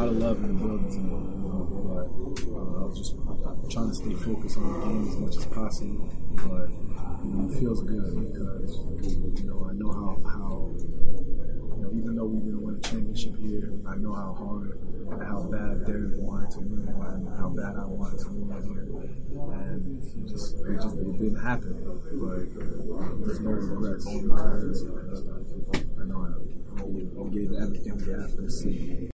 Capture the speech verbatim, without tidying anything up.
of love in the building today, you know, but uh, I was just trying to stay focused on the game as much as possible. But you know, it feels good because you know I know how how you know even though we didn't win a championship here, I know how hard and how bad Derek wanted to win and how bad I wanted to win here, and just it just it didn't happen. But there's no regrets because uh, I know I, we gave everything we had for the city.